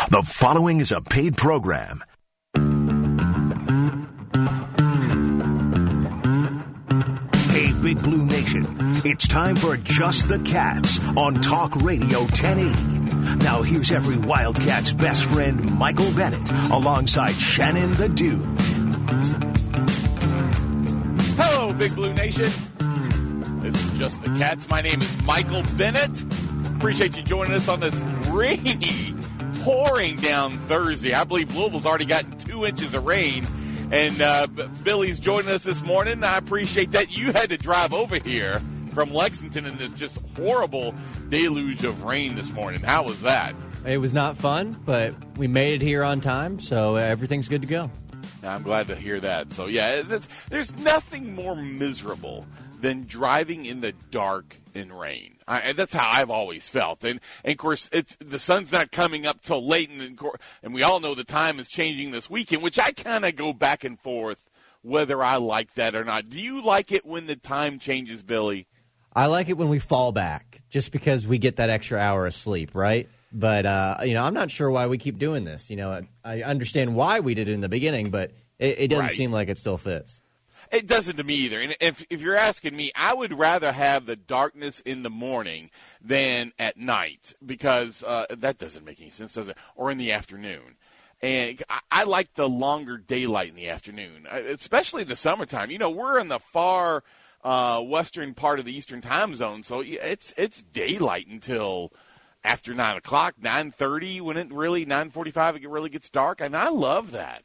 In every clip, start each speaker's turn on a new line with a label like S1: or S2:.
S1: The following is a paid program. Hey, Big Blue Nation. It's time for Just the Cats on Talk Radio 1080. Now here's every Wildcat's best friend, Michael Bennett, alongside Shannon the Dude.
S2: Hello, Big Blue Nation. This is Just the Cats. My name is Michael Bennett. Appreciate you joining us on this rainy, pouring down Thursday. I believe Louisville's already gotten 2 inches of rain. And Billy's joining us this morning. I appreciate that. You had to drive over here from Lexington in this just horrible deluge of rain this morning. How was that?
S3: It was not fun, but we made it here on time, so everything's good to go.
S2: I'm glad to hear that. So, yeah, there's nothing more miserable than driving in the dark in rain. That's how I've always felt. And of course, the sun's not coming up till late, and we all know the time is changing this weekend, which I kind of go back and forth whether I like that or not. Do you like it when the time changes, Billy?
S3: I like it when we fall back, just because we get that extra hour of sleep, right? But, I'm not sure why we keep doing this. I understand why we did it in the beginning, but it doesn't seem like it still fits.
S2: It doesn't to me either. And if you're asking me, I would rather have the darkness in the morning than at night, because that doesn't make any sense, does it? Or in the afternoon. And I like the longer daylight in the afternoon, especially in the summertime. We're in the far western part of the Eastern time zone, so it's daylight until after 9 o'clock, 9:30, when 9:45, it really gets dark. And I love that.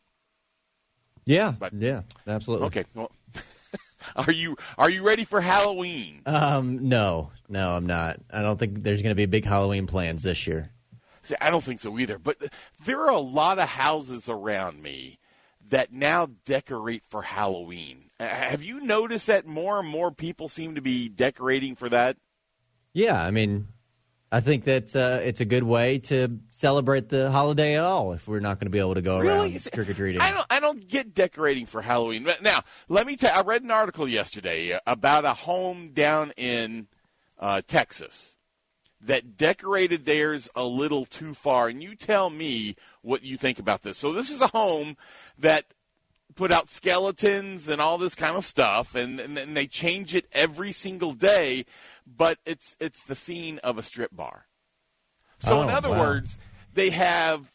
S3: Yeah, absolutely.
S2: Okay. Well, are you ready for Halloween?
S3: No, I'm not. I don't think there's going to be big Halloween plans this year.
S2: See, I don't think so either. But there are a lot of houses around me that now decorate for Halloween. Have you noticed that more and more people seem to be decorating for that?
S3: Yeah, I think that it's a good way to celebrate the holiday at all if we're not going to be able to go around trick-or-treating.
S2: I don't get decorating for Halloween. Now, let me tell you, I read an article yesterday about a home down in Texas that decorated theirs a little too far. And you tell me what you think about this. So this is a home that put out skeletons and all this kind of stuff, and they change it every single day, but it's the scene of a strip bar. So in other words, they have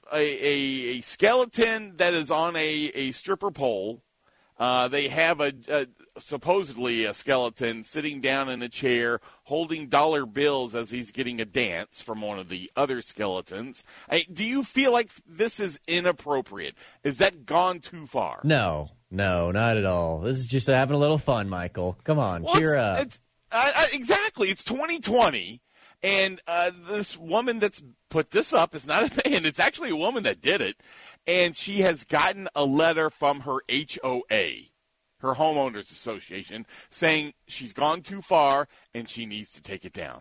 S2: a skeleton that is on a stripper pole. They have supposedly a skeleton sitting down in a chair holding dollar bills as he's getting a dance from one of the other skeletons. Do you feel like this is inappropriate? Is that gone too far?
S3: No, not at all. This is just having a little fun, Michael. Come on, cheer up.
S2: Exactly. It's 2020, and this woman that's put this up is not a man. It's actually a woman that did it, and she has gotten a letter from her HOA, her homeowners association, saying she's gone too far and she needs to take it down.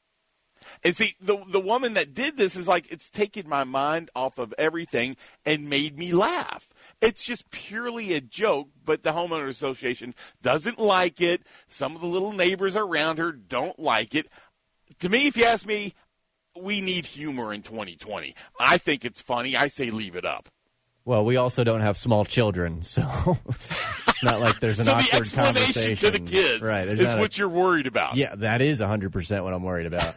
S2: And see, the woman that did this is like, it's taken my mind off of everything and made me laugh. It's just purely a joke, but the homeowner association doesn't like it. Some of the little neighbors around her don't like it. To me, if you ask me, we need humor in 2020. I think it's funny. I say leave it up.
S3: Well, we also don't have small children, so it's not like there's an awkward conversation.
S2: So the explanation to the kids is what you're worried about.
S3: Yeah, that is 100% what I'm worried about.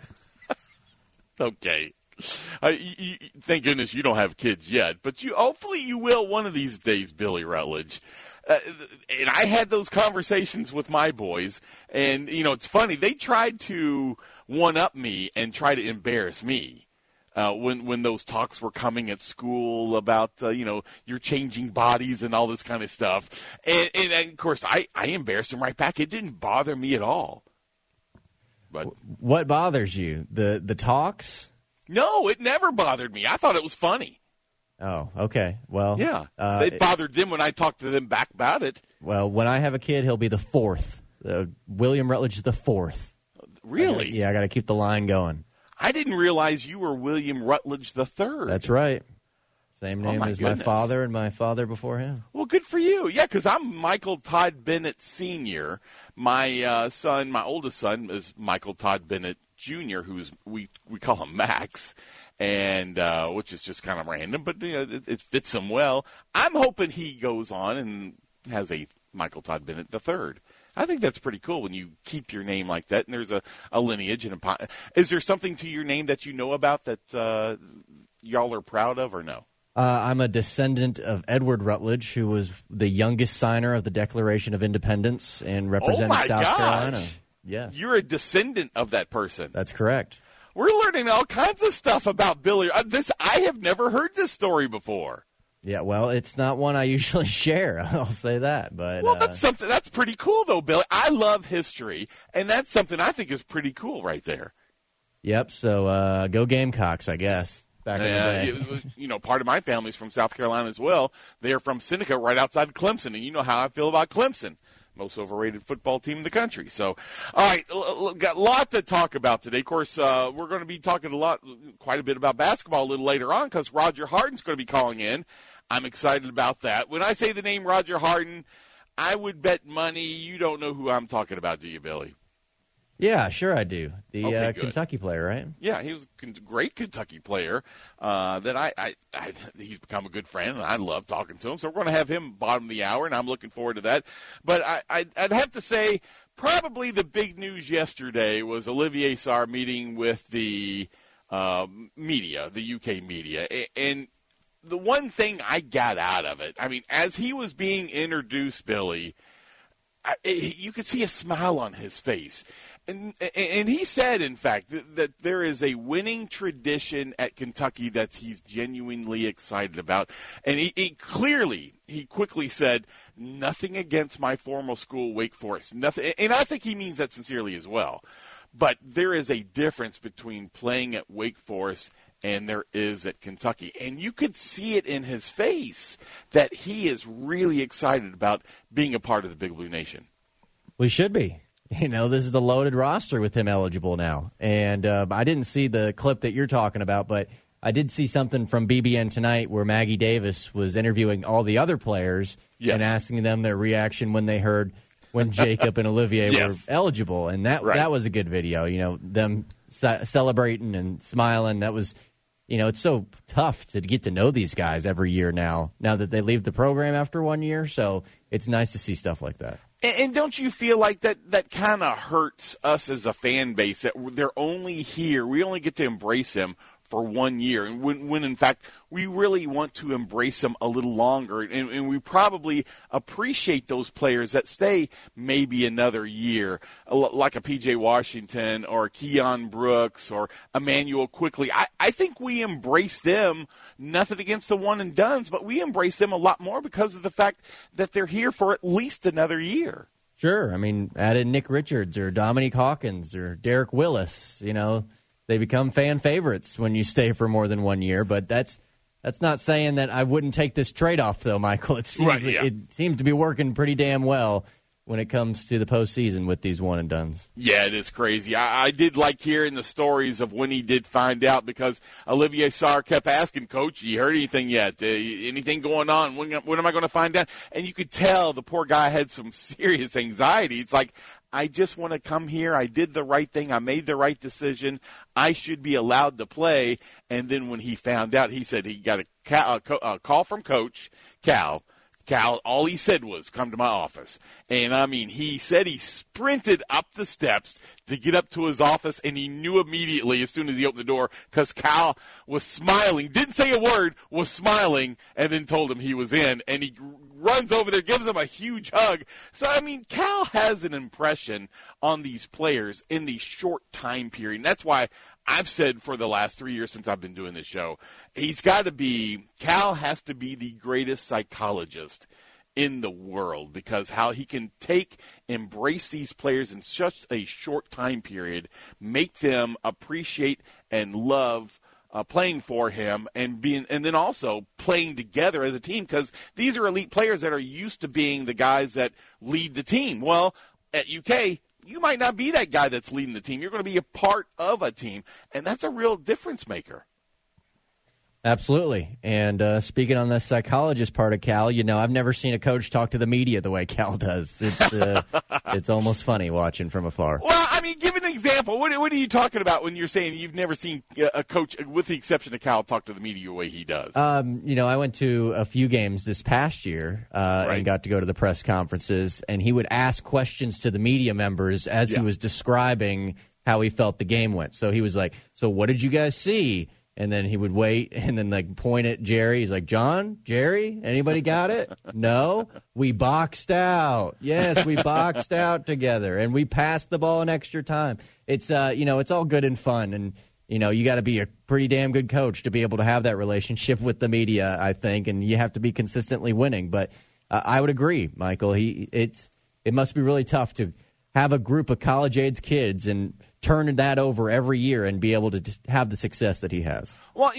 S2: Okay. Thank goodness you don't have kids yet, but hopefully you will one of these days, Billy Rutledge. And I had those conversations with my boys, and, it's funny. They tried to one-up me and try to embarrass me. When those talks were coming at school about, you're changing bodies and all this kind of stuff. And of course, I embarrassed them right back. It didn't bother me at all. But
S3: what bothers you? The talks?
S2: No, it never bothered me. I thought it was funny.
S3: Oh, okay. Well,
S2: yeah. It bothered them when I talked to them back about it.
S3: Well, when I have a kid, he'll be the fourth. William Rutledge the fourth.
S2: Really?
S3: I got to keep the line going.
S2: I didn't realize you were William Rutledge III.
S3: That's right. Same name as my father and my father before him.
S2: Well, good for you. Yeah, because I'm Michael Todd Bennett Sr. My son, my oldest son, is Michael Todd Bennett Jr., who's we call him Max. and which is just kind of random, but it fits him well. I'm hoping he goes on and has a Michael Todd Bennett III. I think that's pretty cool when you keep your name like that, and there's a lineage. Is there something to your name that you know about that y'all are proud of, or no?
S3: I'm a descendant of Edward Rutledge, who was the youngest signer of the Declaration of Independence and represented South Carolina. Yes.
S2: You're a descendant of that person.
S3: That's correct.
S2: We're learning all kinds of stuff about Billy. I have never heard this story before.
S3: Yeah, well, it's not one I usually share. I'll say that. But
S2: that's pretty cool, though, Billy. I love history, and that's something I think is pretty cool right there.
S3: Yep. So go Gamecocks, I guess. Back in the day.
S2: Part of my family's from South Carolina as well. They are from Seneca, right outside of Clemson, and you know how I feel about Clemson. Most overrated football team in the country. So, all right, got a lot to talk about today. Of course, we're going to be talking quite a bit about basketball a little later on because Roger Harden's going to be calling in. I'm excited about that. When I say the name Roger Harden, I would bet money you don't know who I'm talking about, do you, Billy?
S3: Yeah, sure I do. The Kentucky player, right?
S2: Yeah, he was a great Kentucky player that he's become a good friend, and I love talking to him. So we're going to have him bottom of the hour, and I'm looking forward to that. But I'd have to say probably the big news yesterday was Olivier Sarr meeting with the media, the UK media. And the one thing I got out of it, I mean, as he was being introduced, Billy, you could see a smile on his face. And he said, in fact, that there is a winning tradition at Kentucky that he's genuinely excited about. And he quickly said, nothing against my former school, Wake Forest. Nothing. And I think he means that sincerely as well. But there is a difference between playing at Wake Forest and there is at Kentucky. And you could see it in his face that he is really excited about being a part of the Big Blue Nation.
S3: We should be. This is the loaded roster with him eligible now. And I didn't see the clip that you're talking about, but I did see something from BBN Tonight where Maggie Davis was interviewing all the other players and asking them their reaction when they heard when Jacob and Olivier were eligible. And that was a good video, them celebrating and smiling. That was, it's so tough to get to know these guys every year now that they leave the program after 1 year. So it's nice to see stuff like that.
S2: And don't you feel like that kind of hurts us as a fan base, that they're only here, we only get to embrace them for 1 year, and when in fact we really want to embrace them a little longer, and we probably appreciate those players that stay maybe another year, like a P.J. Washington or Keon Brooks or Emmanuel Quickly. I think we embrace them, nothing against the one and dones, but we embrace them a lot more because of the fact that they're here for at least another year.
S3: Sure. I mean, add in Nick Richards or Dominique Hawkins or Derek Willis, They become fan favorites when you stay for more than 1 year, but that's not saying that I wouldn't take this trade-off, though, Michael. It seems to be working pretty damn well when it comes to the postseason with these one-and-dones.
S2: Yeah, it is crazy. I did like hearing the stories of when he did find out, because Olivier Sarr kept asking, Coach, you heard anything yet? Anything going on? When am I going to find out? And you could tell the poor guy had some serious anxiety. It's like, I just want to come here. I did the right thing. I made the right decision. I should be allowed to play. And then when he found out, he said he got a call from Coach Cal. Cal, all he said was, come to my office. And, I mean, he said he sprinted up the steps to get up to his office, and he knew immediately as soon as he opened the door because Cal was smiling, didn't say a word, was smiling, and then told him he was in. And he runs over there, gives him a huge hug. So, I mean, Cal has an impression on these players in the short time period. And that's why I've said for the last 3 years since I've been doing this show, Cal has to be the greatest psychologist in the world, because how he can embrace these players in such a short time period, make them appreciate and love playing for him, and then also playing together as a team, because these are elite players that are used to being the guys that lead the team. Well, at UK, you might not be that guy that's leading the team. You're going to be a part of a team, and that's a real difference maker.
S3: Absolutely. And speaking on the psychologist part of Cal, I've never seen a coach talk to the media the way Cal does. It's almost funny watching from afar.
S2: Well, I mean, giving an example. What are you talking about when you're saying you've never seen a coach, with the exception of Cal, talk to the media the way he does?
S3: I went to a few games this past year and got to go to the press conferences, and he would ask questions to the media members as he was describing how he felt the game went. So he was like, so what did you guys see? And then he would wait and then point at Jerry. He's like, John, Jerry, anybody got it? No, we boxed out. Yes, we boxed out together, and we passed the ball in extra time. It's it's all good and fun, and you got to be a pretty damn good coach to be able to have that relationship with the media, I think, and you have to be consistently winning. But I would agree, Michael. It must be really tough to have a group of college-age kids and turn that over every year and be able to have the success that he has.
S2: Well,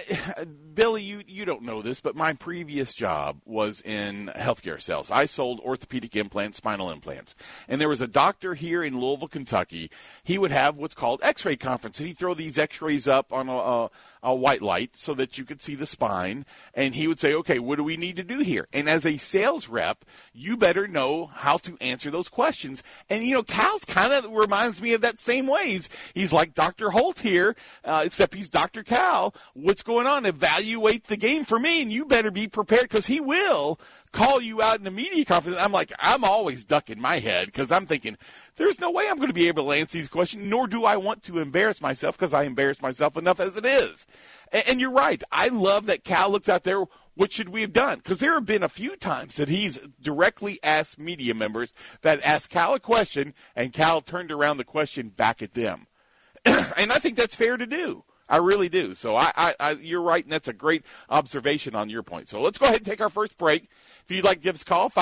S2: Billy, you don't know this, but my previous job was in healthcare sales. I sold orthopedic implants, spinal implants. And there was a doctor here in Louisville, Kentucky. He would have what's called x-ray conference. And he'd throw these x-rays up on a white light so that you could see the spine. And he would say, okay, what do we need to do here? And as a sales rep, you better know how to answer those questions. And, Cal's kind of reminds me of that same way. He's like Dr. Holt here, except he's Dr. Cal. What's going on? Evaluate the game for me, and you better be prepared because he will call you out in the media conference. I'm always ducking my head because I'm thinking, there's no way I'm going to be able to answer these questions, nor do I want to embarrass myself because I embarrass myself enough as it is. And you're right. I love that Cal looks out there. What should we have done? Because there have been a few times that he's directly asked media members that asked Cal a question, and Cal turned around the question back at them. And I think that's fair to do. I really do. So you're right, and that's a great observation on your point. So let's go ahead and take our first break. If you'd like to give us a call,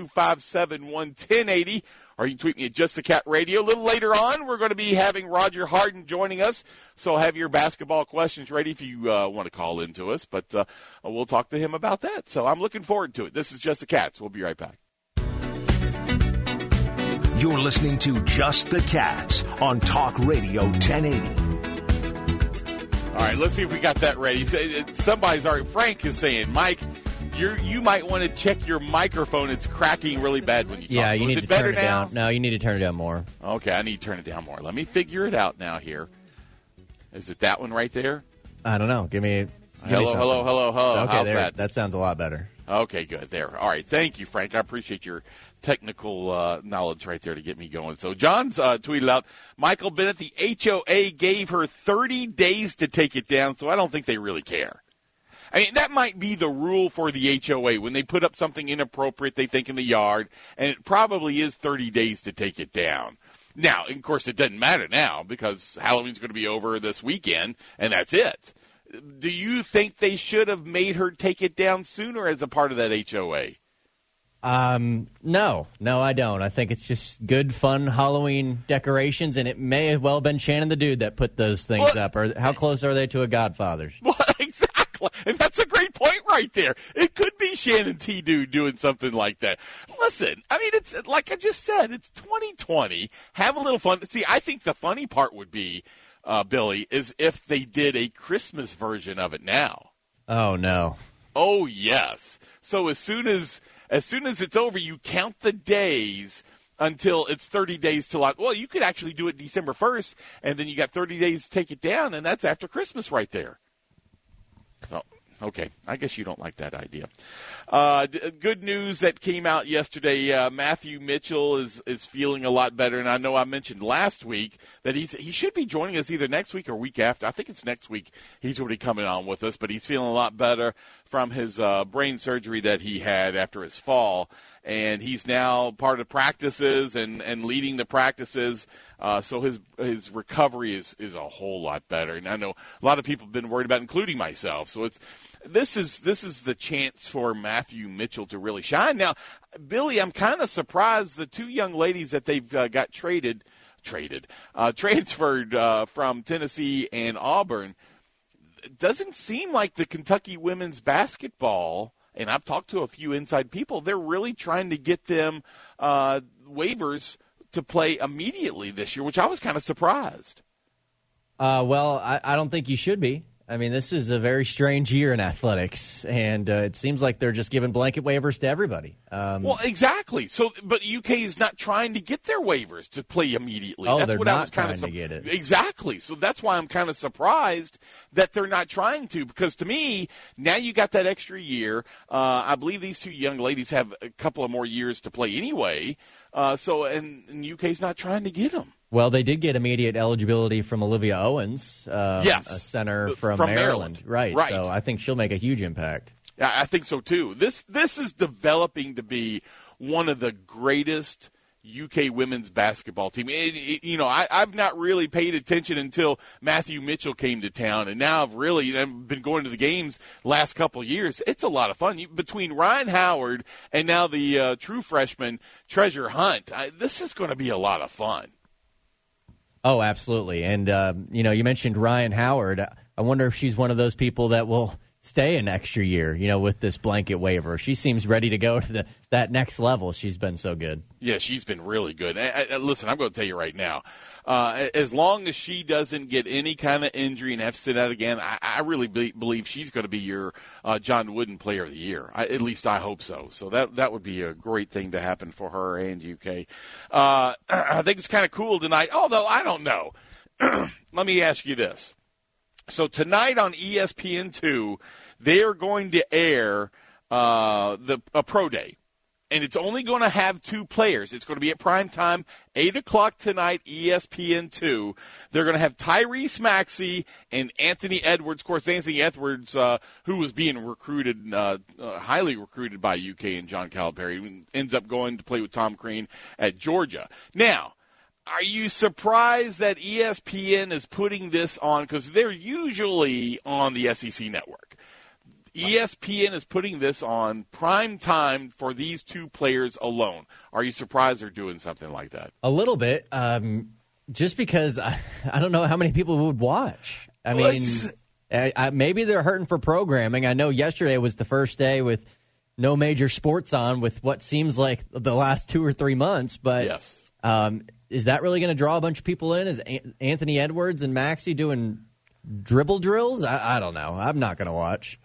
S2: 502-571-1080, or you can tweet me at Just the Cat Radio. A little later on, we're going to be having Roger Harden joining us. So have your basketball questions ready if you want to call into us. But we'll talk to him about that. So I'm looking forward to it. This is Just the Cats. We'll be right back.
S1: You're listening to Just the Cats on Talk Radio 1080.
S2: All right, let's see if we got that ready. Somebody's already, Frank is saying, Mike, you might want to check your microphone. It's cracking really bad when you talk.
S3: Yeah, you need to turn it down. No, you need to turn it down more.
S2: Okay, I need to turn it down more. Let me figure it out now here. Is it that one right there?
S3: I don't know. Give me
S2: hello.
S3: Okay, there. That sounds a lot better.
S2: Okay, good. There. All right. Thank you, Frank. I appreciate your technical knowledge right there to get me going. So John's tweeted out, Michael Bennett, the HOA gave her 30 days to take it down, so I don't think they really care. I mean, that might be the rule for the HOA when they put up something inappropriate they think in the yard, and it probably is 30 days to take it down. Now, of course, it doesn't matter now because Halloween's going to be over this weekend, and that's it. Do you think they should have made her take it down sooner as a part of that HOA?
S3: No, I don't. I think it's just good, fun Halloween decorations, and it may have well been Shannon the Dude that put those things up. Or how close are they to a Godfather's?
S2: Well, exactly. And that's a great point right there. It could be Shannon T. Dude doing something like that. Listen, I mean, it's like I just said, it's 2020. Have a little fun. See, I think the funny part would be, Billy, is if they did a Christmas version of it now.
S3: Oh, no.
S2: Oh, yes. So as soon as it's over, you count the days until it's 30 days till well, you could actually do it December 1st, and then you got 30 days to take it down, and that's after Christmas right there. So, okay, I guess you don't like that idea. Good news that came out yesterday. Matthew Mitchell is feeling a lot better, and I know I mentioned last week that he should be joining us either next week or week after. I think it's next week he's already coming on with us, but he's feeling a lot better from his brain surgery that he had after his fall, and he's now part of practices and leading the practices. So his recovery is a whole lot better, and I know a lot of people have been worried about, including myself. So this is the chance for Matthew Mitchell to really shine. Now, Billy, I'm kind of surprised the two young ladies that they've got transferred from Tennessee and Auburn. It doesn't seem like the Kentucky women's basketball, and I've talked to a few inside people, they're really trying to get them waivers to play immediately this year, which I was kind of surprised.
S3: Well, I don't think you should be. I mean, this is a very strange year in athletics, and it seems like they're just giving blanket waivers to everybody.
S2: Well, exactly. So, but UK is not trying to get their waivers to play immediately.
S3: Oh,
S2: that's
S3: they're
S2: what
S3: not
S2: I was kind
S3: trying to get it.
S2: Exactly. So that's why I'm kind of surprised that they're not trying to, because to me, now you got that extra year. I believe these two young ladies have a couple of more years to play anyway. And UK's not trying to get them.
S3: Well, they did get immediate eligibility from Olivia Owens,
S2: yes,
S3: a center from Maryland. Right. So I think she'll make a huge impact.
S2: I think so, too. This is developing to be one of the greatest UK women's basketball team. I've not really paid attention until Matthew Mitchell came to town, and now I've been going to the games last couple of years. It's a lot of fun. Between Ryan Howard and now the true freshman Treasure Hunt, this is going to be a lot of fun.
S3: Oh, absolutely. And, you mentioned Ryan Howard. I wonder if she's one of those people that will stay an extra year, with this blanket waiver. She seems ready to go to that next level. She's been so good.
S2: Yeah, she's been really good. Listen, I'm going to tell you right now, as long as she doesn't get any kind of injury and have to sit out again, I really believe she's going to be your John Wooden Player of the Year. At least I hope so. So that would be a great thing to happen for her and UK. I think it's kind of cool tonight, although I don't know. Let me ask you this. So tonight on ESPN2, they are going to air a pro day. And it's only going to have two players. It's going to be at prime time, 8 o'clock tonight, ESPN2. They're going to have Tyrese Maxey and Anthony Edwards. Of course, Anthony Edwards, who was being recruited, highly recruited by UK and John Calipari, ends up going to play with Tom Crean at Georgia. Now, are you surprised that ESPN is putting this on? Because they're usually on the SEC network. ESPN is putting this on prime time for these two players alone. Are you surprised they're doing something like that?
S3: A little bit, just because I don't know how many people would watch. I mean, maybe they're hurting for programming. I know yesterday was the first day with no major sports on with what seems like the last 2 or 3 months. But
S2: yes.
S3: Is that really going to draw a bunch of people in? Is Anthony Edwards and Maxey doing dribble drills? I don't know. I'm not going to watch.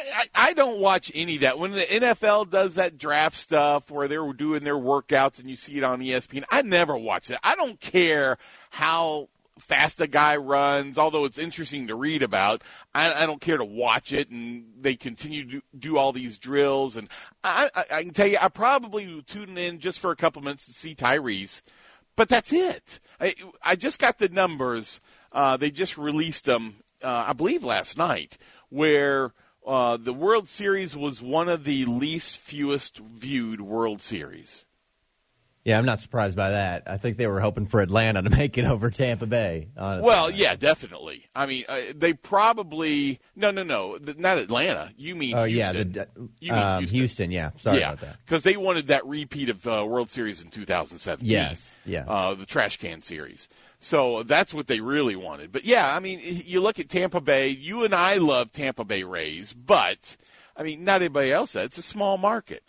S2: I don't watch any of that. When the NFL does that draft stuff where they're doing their workouts and you see it on ESPN, I never watch it. I don't care how fast a guy runs, although it's interesting to read about. I don't care to watch it, and they continue to do all these drills. And I can tell you, I probably will tune in just for a couple minutes to see Tyrese. But that's it. I just got the numbers. They just released them, I believe, last night, where the World Series was one of the least fewest viewed World Series.
S3: Yeah, I'm not surprised by that. I think they were hoping for Atlanta to make it over Tampa Bay. Honestly.
S2: Well, yeah, definitely. I mean, they probably no, not Atlanta. You mean Houston?
S3: Yeah, you mean Houston? Yeah, sorry about that.
S2: Because they wanted that repeat of World Series in 2017.
S3: Yes, yeah,
S2: the trash can series. So that's what they really wanted. But yeah, I mean, you look at Tampa Bay. You and I love Tampa Bay Rays, but I mean, not anybody else does. It's a small market.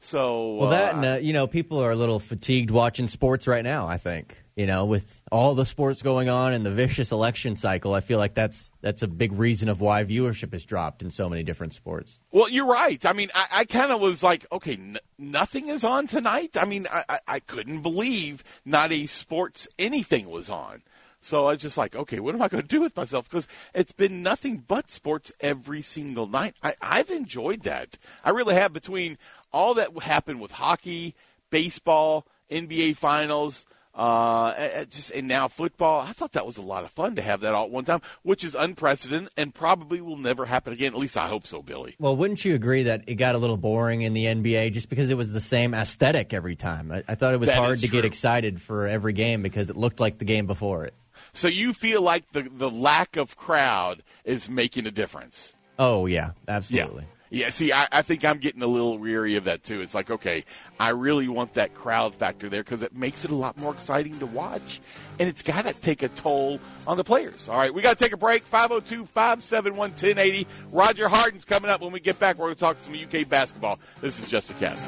S2: So
S3: well, that and people are a little fatigued watching sports right now. I think with all the sports going on and the vicious election cycle, I feel like that's a big reason of why viewership has dropped in so many different sports.
S2: Well, you're right. I mean, I kind of was like, okay, nothing is on tonight. I mean, I couldn't believe not a sports anything was on. So I was just like, okay, what am I going to do with myself? Because it's been nothing but sports every single night. I've enjoyed that. I really have. Between all that happened with hockey, baseball, NBA finals, and now football, I thought that was a lot of fun to have that all at one time, which is unprecedented and probably will never happen again. At least I hope so, Billy.
S3: Well, wouldn't you agree that it got a little boring in the NBA just because it was the same aesthetic every time? I thought it was hard to get excited for every game because it looked like the game before it.
S2: So you feel like the lack of crowd is making a difference?
S3: Oh, yeah, absolutely.
S2: Yeah, see, I think I'm getting a little weary of that, too. It's like, okay, I really want that crowd factor there because it makes it a lot more exciting to watch, and it's got to take a toll on the players. All right, we got to take a break. 502-571-1080. Roger Harden's coming up. When we get back, we're going to talk some UK basketball. This is Just the Cats.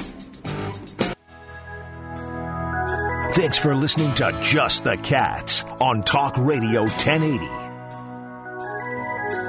S1: Thanks for listening to Just the Cats on Talk Radio 1080.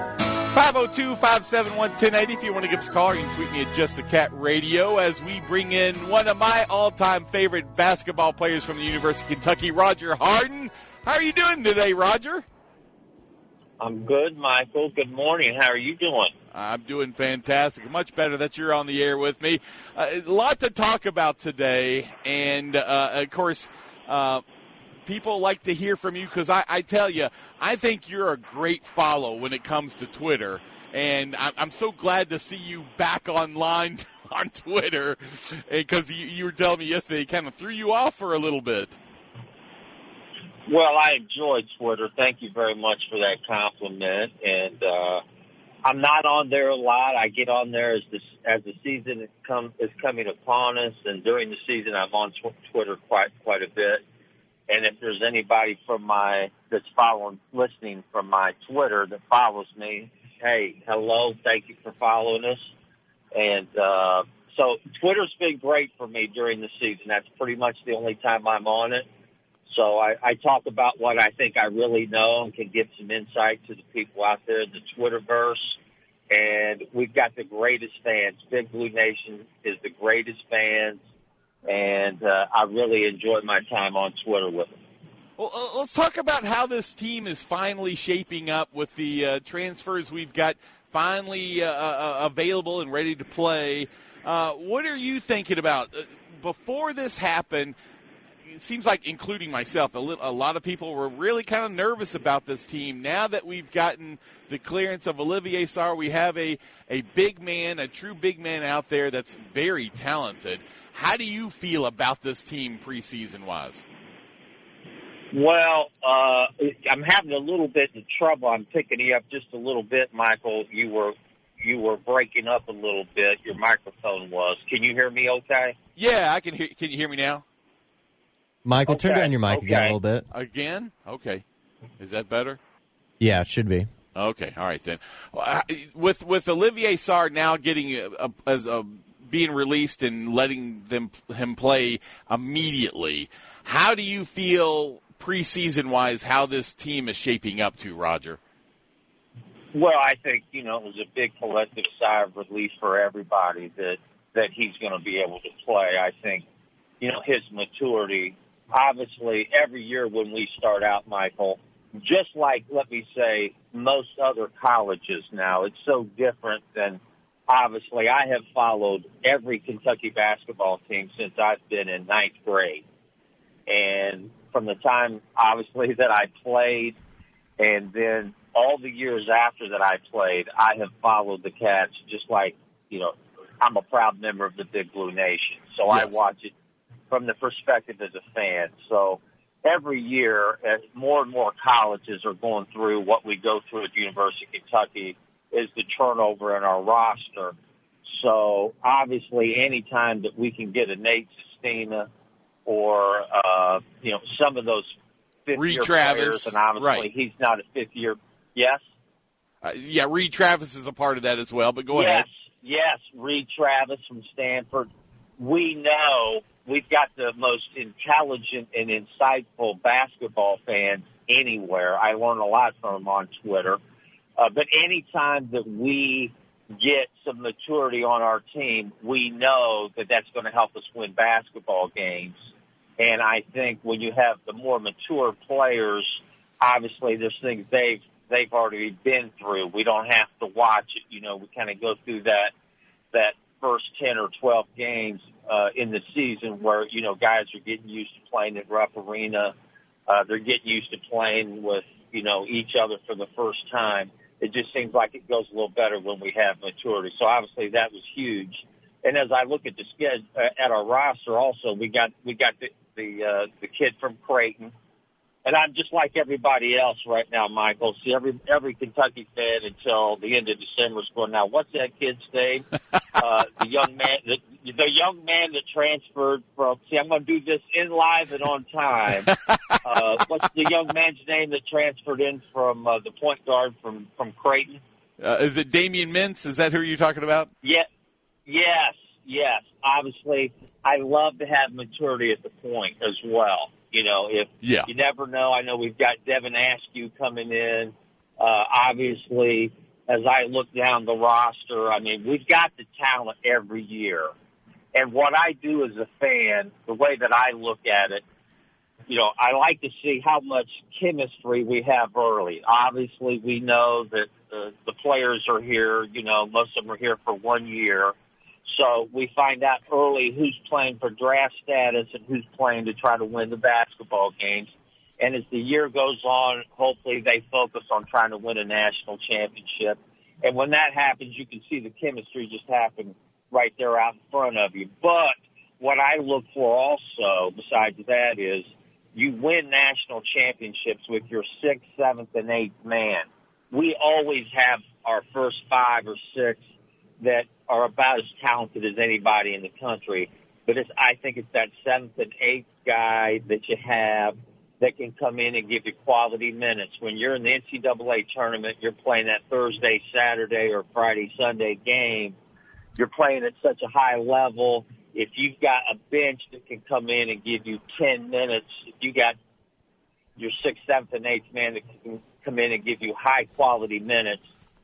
S2: 502-571-1080 if you want to give us a call, or you can tweet me at Just the Cat Radio as we bring in one of my all-time favorite basketball players from the University of Kentucky, Roger Harden. How are you doing today, Roger?
S4: I'm good, Michael. Good morning. How are you doing?
S2: I'm doing fantastic. Much better that you're on the air with me. A lot to talk about today, and, of course, people like to hear from you because I tell you, I think you're a great follow when it comes to Twitter, and I'm so glad to see you back online on Twitter because you were telling me yesterday it kind of threw you off for a little bit.
S4: Well, I enjoy Twitter. Thank you very much for that compliment. And I'm not on there a lot. I get on there as the season is coming upon us, and during the season I'm on Twitter quite a bit. And if there's anybody that's listening from my Twitter that follows me, hey, hello, thank you for following us. And so Twitter's been great for me during the season. That's pretty much the only time I'm on it. So I talk about what I think I really know and can give some insight to the people out there in the Twitterverse. And we've got the greatest fans. Big Blue Nation is the greatest fans. And I really enjoyed my time on Twitter with them.
S2: Well, let's talk about how this team is finally shaping up with the transfers we've got finally available and ready to play. What are you thinking about? Before this happened, it seems like, including myself, a lot of people were really kind of nervous about this team. Now that we've gotten the clearance of Olivier Sarr, we have a big man, a true big man out there that's very talented. How do you feel about this team preseason-wise?
S4: Well, I'm having a little bit of trouble. I'm picking you up just a little bit, Michael. You were breaking up a little bit. Your microphone was. Can you hear me okay?
S2: Yeah, I can hear. Can you hear me now?
S3: Michael, turn down your mic again a little bit.
S2: Again? Okay. Is that better?
S3: Yeah, it should be.
S2: Okay. All right, then. With Olivier Sarr now getting being released and letting him play immediately, how do you feel preseason-wise how this team is shaping up to, Roger?
S4: Well, I think, it was a big collective sigh of relief for everybody that he's going to be able to play. I think, his maturity, obviously every year when we start out, Michael, just like, let me say, most other colleges now, it's so different than, obviously, I have followed every Kentucky basketball team since I've been in ninth grade. And from the time, obviously, that I played, and then all the years after that I played, I have followed the Cats just like, I'm a proud member of the Big Blue Nation. So yes. I watch it from the perspective as a fan. So every year, as more and more colleges are going through what we go through at the University of Kentucky, is the turnover in our roster. So obviously any time that we can get a Nate Sestina or, some of those fifth-year players, and obviously right. He's not a fifth-year. Yes?
S2: Reed Travis is a part of that as well, but go ahead.
S4: Yes, Reed Travis from Stanford. We know we've got the most intelligent and insightful basketball fans anywhere. I learn a lot from them on Twitter. But any time that we get some maturity on our team, we know that that's going to help us win basketball games. And I think when you have the more mature players, obviously there's things they've already been through. We don't have to watch it. We kind of go through that first 10 or 12 games in the season where, guys are getting used to playing at Rupp Arena. They're getting used to playing with, each other for the first time. It just seems like it goes a little better when we have maturity. So obviously that was huge. And as I look at the schedule, at our roster also, we got the kid from Creighton. And I'm just like everybody else right now, Michael. See, every Kentucky fan until the end of December is going, now, what's that kid's name? The young man that transferred from. See, I'm going to do this in live and on time. What's the young man's name that transferred in from the point guard from Creighton?
S2: Is it Damian Mintz? Is that who you're talking about?
S4: Yeah. Yes. Obviously, I love to have maturity at the point as well. You never know. I know we've got Devin Askew coming in. Obviously, as I look down the roster, I mean, we've got the talent every year. And what I do as a fan, the way that I look at it, I like to see how much chemistry we have early. Obviously, we know that the players are here. Most of them are here for 1 year. So we find out early who's playing for draft status and who's playing to try to win the basketball games. And as the year goes on, hopefully they focus on trying to win a national championship. And when that happens, you can see the chemistry just happen right there out in front of you. But what I look for also, besides that, is you win national championships with your 6th, 7th, and 8th man. We always have our first 5 or 6 that are about as talented as anybody in the country. But I think it's that 7th and 8th guy that you have that can come in and give you quality minutes. When you're in the NCAA tournament, you're playing that Thursday, Saturday, or Friday, Sunday game. You're playing at such a high level. If you've got a bench that can come in and give you 10 minutes, if you got your 6th, 7th, and 8th man that can come in and give you high-quality minutes,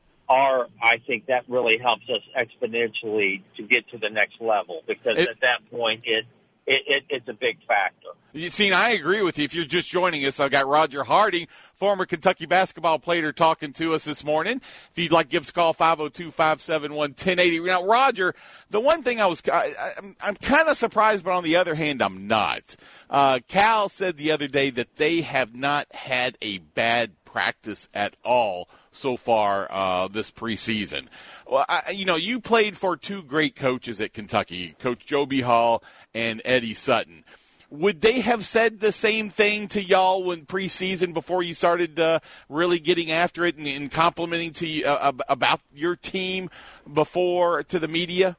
S4: I think that really helps us exponentially to get to the next level, because at that point it's a big factor.
S2: You see, I agree with you. If you're just joining us, I've got Roger Harding, former Kentucky basketball player, talking to us this morning. If you'd like, give us a call, 502-571-1080. Now, Roger, the one thing I'm kind of surprised, but on the other hand, I'm not. Cal said the other day that they have not had a bad practice at all so far this preseason. Well, you played for 2 great coaches at Kentucky, Coach Joby Hall and Eddie Sutton. Would they have said the same thing to y'all when preseason, before you started really getting after it and complimenting to you about your team before to the media?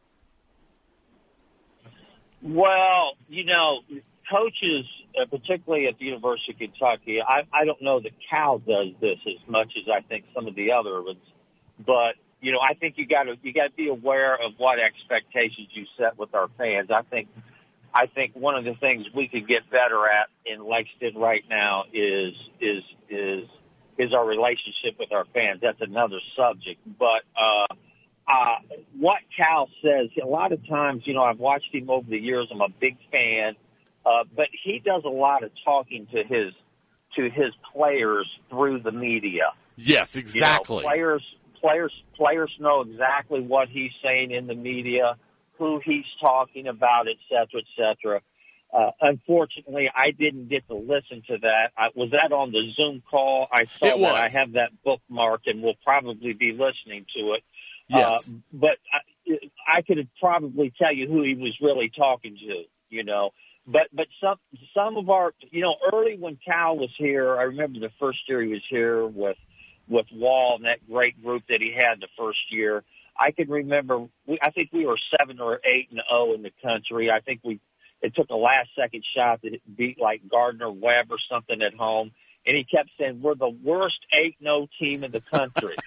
S4: Well, coaches, particularly at the University of Kentucky, I don't know that Cal does this as much as I think some of the other ones, but I think you got to be aware of what expectations you set with our fans. I think one of the things we could get better at in Lexington right now is our relationship with our fans. That's another subject, but what Cal says, a lot of times, I've watched him over the years. I'm a big fan. But he does a lot of talking to his players through the media.
S2: Yes, exactly.
S4: Players know exactly what he's saying in the media, who he's talking about, et cetera, et cetera. Unfortunately, I didn't get to listen to that. Was that on the Zoom call? I saw that. I have that bookmarked, and we'll probably be listening to it.
S2: Yes.
S4: But I could probably tell you who he was really talking to, But some of our, early when Cal was here, I remember the first year he was here with Wall and that great group that he had the first year. I can remember, I think we were 7 or 8-0 in the country. I think it took a last-second shot that beat like Gardner Webb or something at home, and he kept saying, "We're the worst 8-0 team in the country."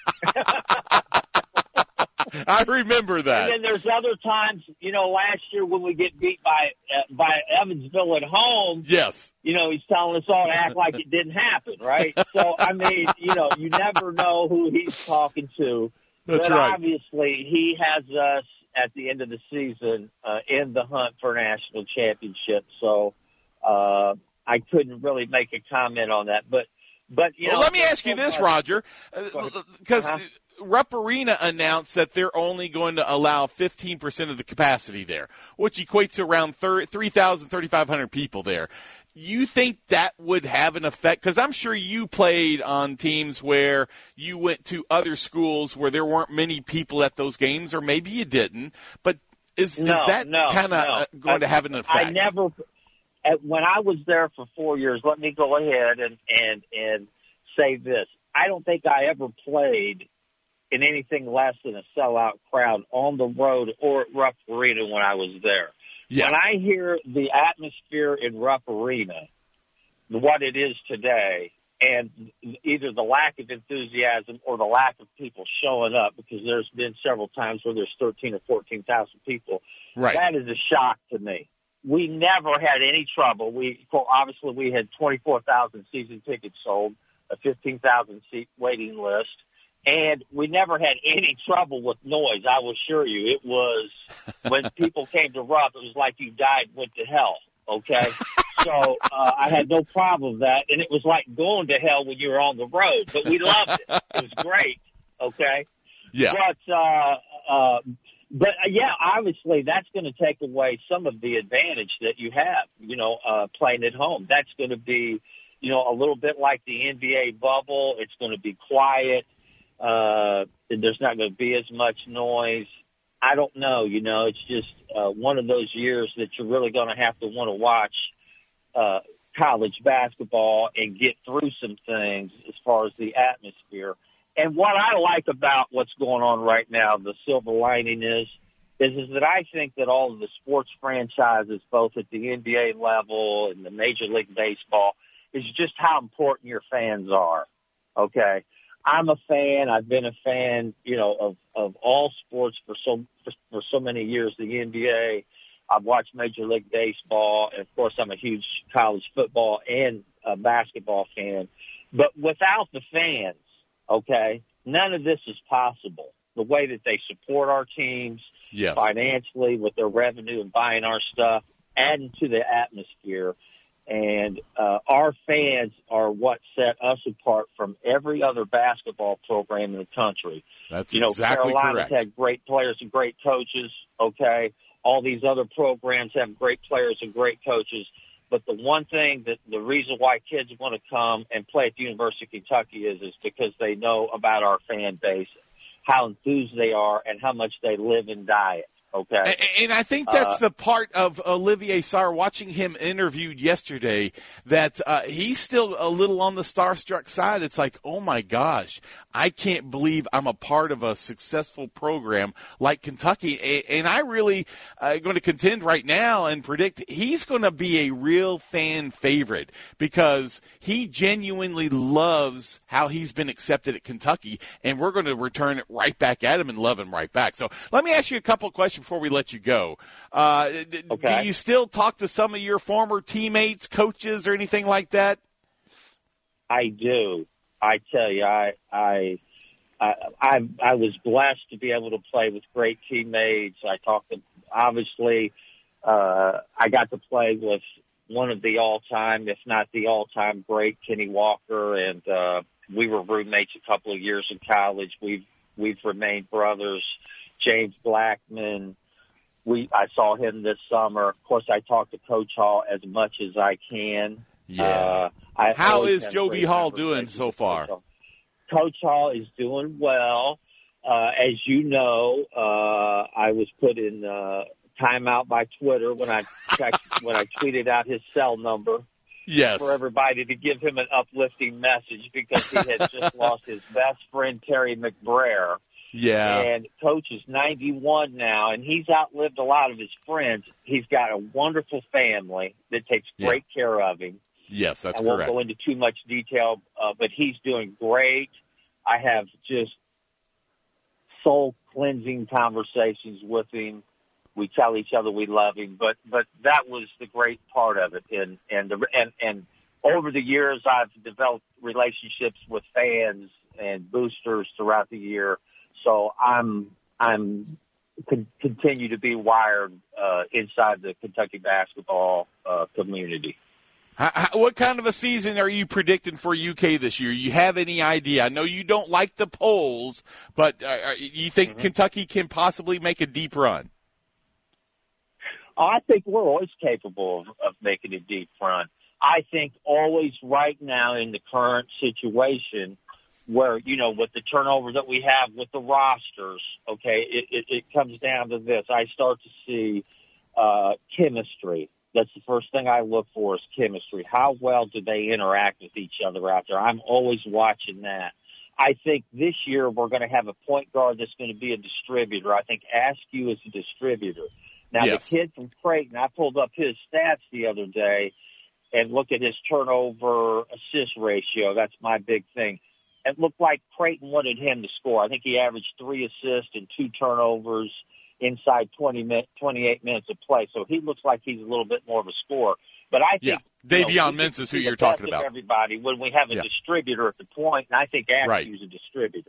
S2: I remember that.
S4: And then there's other times, last year when we get beat by Evansville at home.
S2: Yes.
S4: He's telling us all to act like it didn't happen, right? So, I mean, you never know who he's talking to.
S2: That's
S4: but
S2: right.
S4: Obviously, he has us at the end of the season in the hunt for a national championship. So I couldn't really make a comment on that. But
S2: let me ask you this, Roger, because Rupp Arena announced that they're only going to allow 15% of the capacity there, which equates to around 3,500 people there. You think that would have an effect? Because I'm sure you played on teams where you went to other schools where there weren't many people at those games, or maybe you didn't. But is that kind of going to have an effect?
S4: I never. When I was there for 4 years, let me go ahead and say this. I don't think I ever played in anything less than a sellout crowd on the road or at Rupp Arena when I was there. Yeah. When I hear the atmosphere in Rupp Arena, what it is today, and either the lack of enthusiasm or the lack of people showing up, because there's been several times where there's 13 or 14,000 people,
S2: right.
S4: That is a shock to me. We never had any trouble. Obviously we had 24,000 season tickets sold, a 15,000 seat waiting list. And we never had any trouble with noise, I will assure you. It was, when people came to Rupp, it was like you died and went to hell, okay? So I had no problem with that. And it was like going to hell when you were on the road. But we loved it. It was great, okay?
S2: Yeah.
S4: But yeah, obviously that's going to take away some of the advantage that you have, playing at home. That's going to be, a little bit like the NBA bubble. It's going to be quiet. There's not going to be as much noise. I don't know, it's just one of those years that you're really going to have to want to watch college basketball and get through some things as far as the atmosphere. And what I like about what's going on right now, the silver lining is that I think that all of the sports franchises, both at the NBA level and the Major League Baseball, is just how important your fans are. Okay. I'm a fan. I've been a fan, of all sports for so many years. The NBA. I've watched Major League Baseball, and of course, I'm a huge college football and basketball fan. But without the fans, okay, none of this is possible. The way that they support our teams,
S2: yes,
S4: financially with their revenue and buying our stuff, adding to the atmosphere. And our fans are what set us apart from every other basketball program in the country.
S2: That's exactly
S4: Carolina's
S2: correct.
S4: had great players and great coaches, okay? All these other programs have great players and great coaches. But the one thing that the reason why kids want to come and play at the University of Kentucky is because they know about our fan base, how enthused they are, and how much they live and die it. Okay.
S2: And I think that's the part of Olivier Sarr, watching him interviewed yesterday, that he's still a little on the starstruck side. It's like, oh my gosh, I can't believe I'm a part of a successful program like Kentucky. And I really going to contend right now and predict he's going to be a real fan favorite, because he genuinely loves how he's been accepted at Kentucky, and we're going to return it right back at him and love him right back. So let me ask you a couple of questions before we let you go.
S4: Okay.
S2: Do you still talk to some of your former teammates, coaches, or anything like that?
S4: I do. I tell you, I was blessed to be able to play with great teammates. I talked to, obviously, I got to play with one of the all-time, if not the all-time great, Kenny Walker, and we were roommates a couple of years in college. We've remained brothers. James Blackman, I saw him this summer. Of course, I talk to Coach Hall as much as I can.
S2: Yeah. How is Joby Hall doing so far?
S4: Coach Hall is doing well. As you know, I was put in timeout by Twitter when I tweeted out his cell number.
S2: Yes.
S4: For everybody to give him an uplifting message, because he had just lost his best friend, Terry McBrayer.
S2: Yeah.
S4: And Coach is 91 now, and he's outlived a lot of his friends. He's got a wonderful family that takes great care of him.
S2: Yes, that's
S4: correct. I
S2: correct.
S4: won't go into too much detail, but he's doing great. I have just soul-cleansing conversations with him. We tell each other we love him, but that was the great part of it. And over the years, I've developed relationships with fans and boosters throughout the year. So I'm continue to be wired inside the Kentucky basketball community.
S2: What kind of a season are you predicting for UK this year? You have any idea? I know you don't like the polls, but you think Kentucky can possibly make a deep run?
S4: I think we're always capable of making a deep run. I think always right now in the current situation, where, with the turnover that we have with the rosters, okay, it comes down to this. I start to see chemistry. That's the first thing I look for, is chemistry. How well do they interact with each other out there? I'm always watching that. I think this year we're going to have a point guard that's going to be a distributor. I think Askew is a distributor. Now,
S2: yes.
S4: The kid from Creighton, I pulled up his stats the other day and looked at his turnover assist ratio. That's my big thing. It looked like Creighton wanted him to score. I think he averaged 3 assists and 2 turnovers inside 28 minutes of play. So he looks like he's a little bit more of a scorer. But I think
S2: Davion Mintz is who you're talking about.
S4: Everybody, when we have a distributor at the point, and I think Askew's a distributor.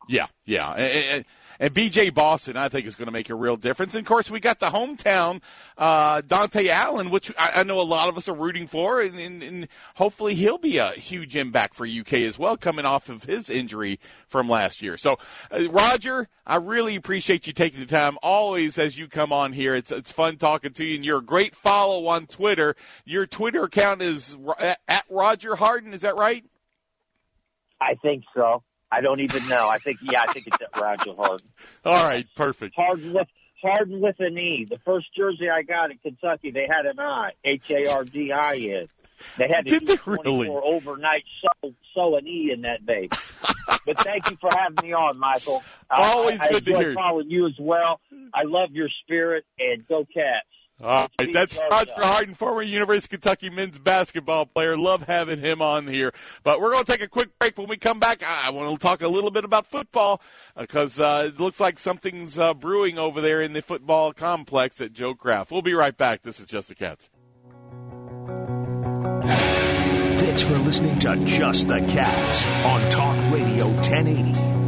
S2: Yeah. And B.J. Boston, I think, is going to make a real difference. And, of course, we got the hometown, Dante Allen, which I know a lot of us are rooting for, and hopefully he'll be a huge impact for UK as well, coming off of his injury from last year. So, Roger, I really appreciate you taking the time. Always, as you come on here, it's fun talking to you, and you're a great follow on Twitter. Your Twitter account is at Roger Harden, is that right?
S4: I think so. I don't even know. I think it's at Roger Harden.
S2: All right, perfect.
S4: Harden with an E. The first jersey I got in Kentucky, they had an I, Hardin. They had to do 24 overnight sew an E in that baby. But thank you for having me on, Michael.
S2: Always good to hear.
S4: I following you as well. I love your spirit, and go Cats.
S2: All right, that's Roger Harden, former University of Kentucky men's basketball player. Love having him on here. But we're going to take a quick break. When we come back, I want to talk a little bit about football because it looks like something's brewing over there in the football complex at Joe Kraft. We'll be right back. This is Just the Cats.
S1: Thanks for listening to Just the Cats on Talk Radio 1080.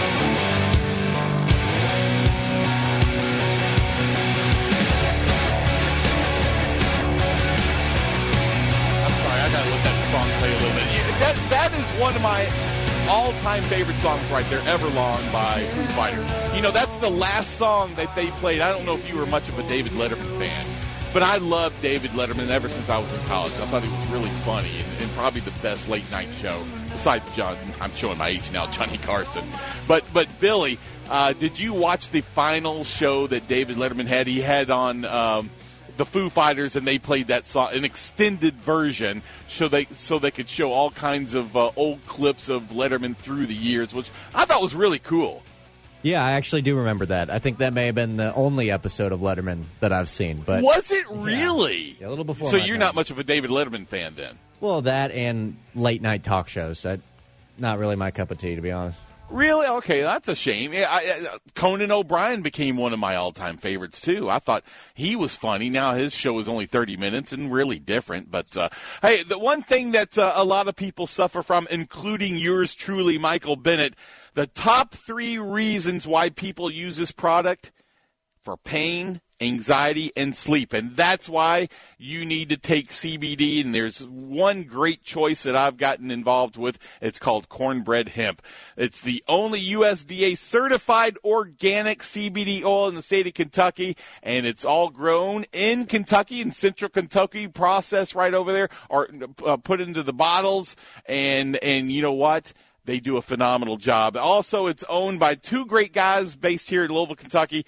S2: Song play a little bit. That is one of my all-time favorite songs right there, Everlong by Foo Fighters. You know, that's the last song that they played. I don't know if you were much of a David Letterman fan, but I loved David Letterman ever since I was in college. I thought he was really funny and probably the best late-night show, besides John, I'm showing my age now, Johnny Carson. But Billy, did you watch the final show that David Letterman had? He had on the Foo Fighters, and they played that song, an extended version, so they could show all kinds of old clips of Letterman through the years, which I thought was really cool.
S3: Yeah, I actually do remember that. I think that may have been the only episode of Letterman that I've seen. But
S2: was it really?
S3: Yeah, a little before.
S2: So
S3: my
S2: you're
S3: time.
S2: not much of a David Letterman fan then?
S3: Well, that and late night talk shows. Not really my cup of tea, to be honest.
S2: Really? Okay, that's a shame. Conan O'Brien became one of my all-time favorites, too. I thought he was funny. Now his show is only 30 minutes and really different. But, hey, the one thing that a lot of people suffer from, including yours truly, Michael Bennett, the top 3 reasons why people use this product: for pain, anxiety, and sleep. And that's why you need to take CBD. And there's one great choice that I've gotten involved with. It's called Cornbread Hemp. It's the only USDA certified organic CBD oil in the state of Kentucky. And it's all grown in Kentucky, in central Kentucky, processed right over there, or put into the bottles. And you know what? They do a phenomenal job. Also, it's owned by 2 great guys based here in Louisville, Kentucky.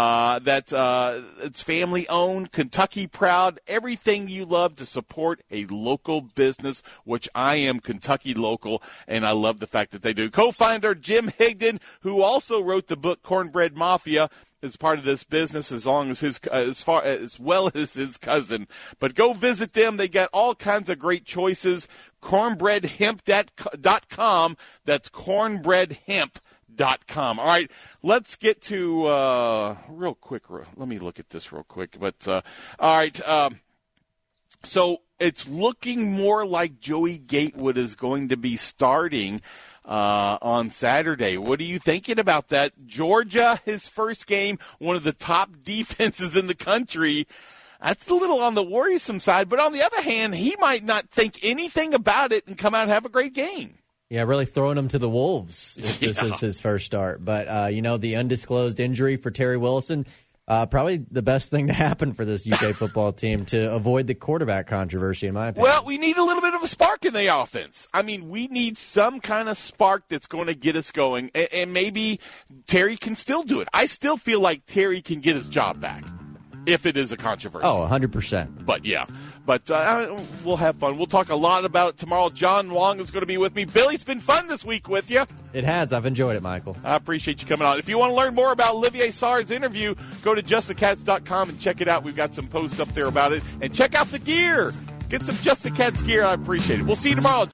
S2: It's family-owned, Kentucky proud. Everything you love to support a local business, which I am Kentucky local, and I love the fact that they do. Co-founder Jim Higdon, who also wrote the book Cornbread Mafia, is part of this business as well as his cousin. But go visit them. They got all kinds of great choices. Cornbreadhemp.com. That's cornbreadhemp.com. All right, let's get to real quick. Let me look at this real quick. But all right, so it's looking more like Joey Gatewood is going to be starting on Saturday. What are you thinking about that? Georgia, his first game, one of the top defenses in the country. That's a little on the worrisome side. But on the other hand, he might not think anything about it and come out and have a great game.
S3: Yeah, really throwing him to the wolves if this is his first start. But, the undisclosed injury for Terry Wilson, probably the best thing to happen for this UK football team to avoid the quarterback controversy, in my opinion.
S2: Well, we need a little bit of a spark in the offense. I mean, we need some kind of spark that's going to get us going, and maybe Terry can still do it. I still feel like Terry can get his job back if it is a controversy.
S3: Oh, 100%.
S2: But, yeah. But we'll have fun. We'll talk a lot about it tomorrow. John Long is going to be with me. Billy, it's been fun this week with you.
S3: It has. I've enjoyed it, Michael.
S2: I appreciate you coming on. If you want to learn more about Olivier Sarr's interview, go to justthecats.com and check it out. We've got some posts up there about it. And check out the gear. Get some Just the Cats gear. I appreciate it. We'll see you tomorrow.